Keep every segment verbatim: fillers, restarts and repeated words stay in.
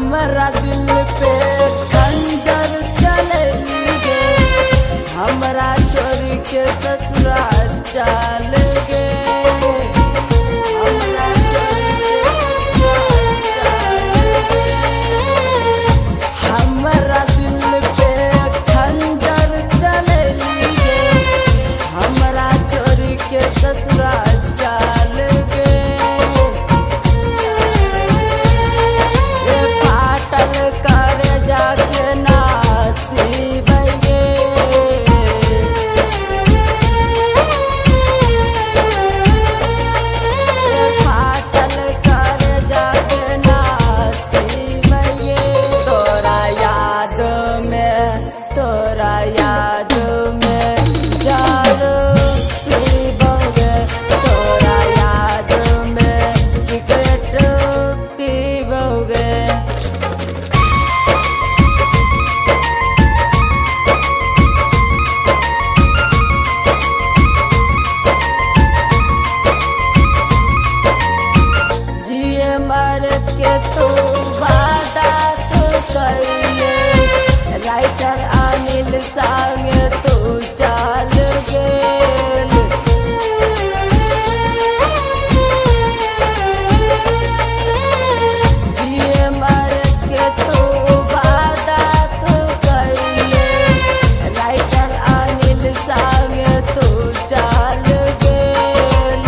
हमरा दिल पे खंजर चलई गे, हमरा छोड़ के ससुरा चल गे, हमरा छोड़ के ससुरा चल गे। हमरा दिल पे खंजर चलई गे, हमरा छोड़ के ससुरा चल गे। तोरा याद में जार पीबोगे, तोरा याद में सिगरेट पीबोगे। जिए मर के तू वादा तू कइले, राइटर अनिल संगे तू चल गेल। जिए मर के तू वादा तू कइले, राइटर अनिल संगे तू चल गेल।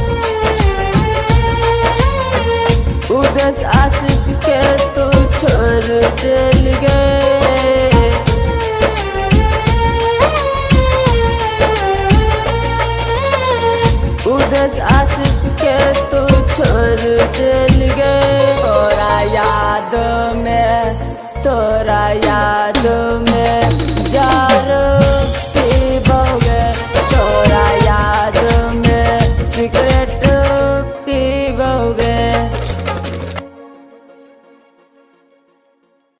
उदेश आशीष के तू छोड़ दिल गे, उदेश आशीष के तू छोड़ दिल गे। तोरा याद में, तोरा याद में जार